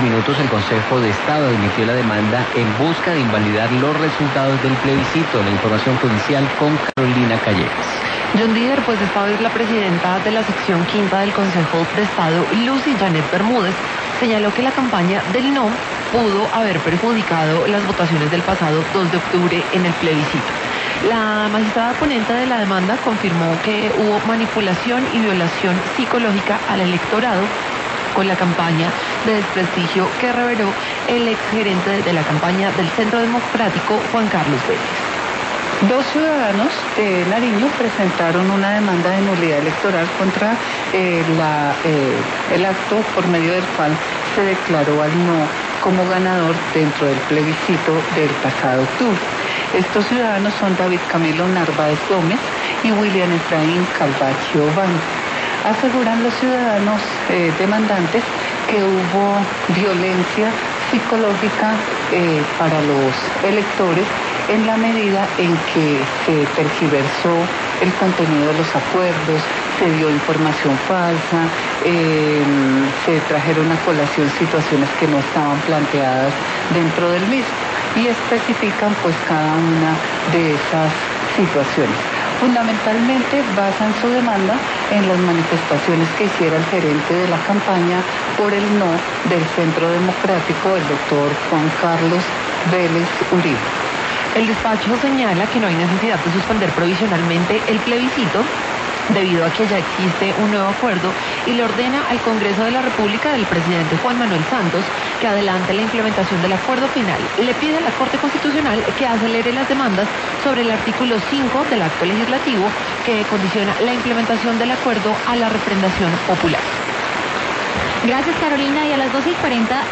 minutos el Consejo de Estado admitió la demanda en busca de invalidar los resultados del plebiscito. La información judicial con Carolina Callejas. John Dier, pues esta vez la presidenta de la sección quinta del Consejo de Estado, Lucy Janet Bermúdez, señaló que la campaña del no pudo haber perjudicado las votaciones del pasado 2 de octubre en el plebiscito. La magistrada ponente de la demanda confirmó que hubo manipulación y violación psicológica al electorado con la campaña de desprestigio que reveló el exgerente de la campaña del Centro Democrático, Juan Carlos Vélez. Dos ciudadanos de Nariño presentaron una demanda de nulidad electoral contra el acto por medio del cual se declaró al no como ganador dentro del plebiscito del pasado octubre. Estos ciudadanos son David Camilo Narváez Gómez y William Efraín Calvache Obando. Aseguran los ciudadanos demandantes que hubo violencia psicológica para los electores en la medida en que se tergiversó el contenido de los acuerdos, se dio información falsa, se trajeron a colación situaciones que no estaban planteadas dentro del mismo y especifican pues cada una de esas situaciones. Fundamentalmente basan su demanda en las manifestaciones que hiciera el gerente de la campaña por el no del Centro Democrático, el doctor Juan Carlos Vélez Uribe. El despacho señala que no hay necesidad de suspender provisionalmente el plebiscito debido a que ya existe un nuevo acuerdo y le ordena al Congreso de la República del presidente Juan Manuel Santos que adelante la implementación del acuerdo final. Le pide a la Corte Constitucional que acelere las demandas sobre el artículo 5 del acto legislativo que condiciona la implementación del acuerdo a la refrendación popular. Gracias, Carolina, y a las 12:40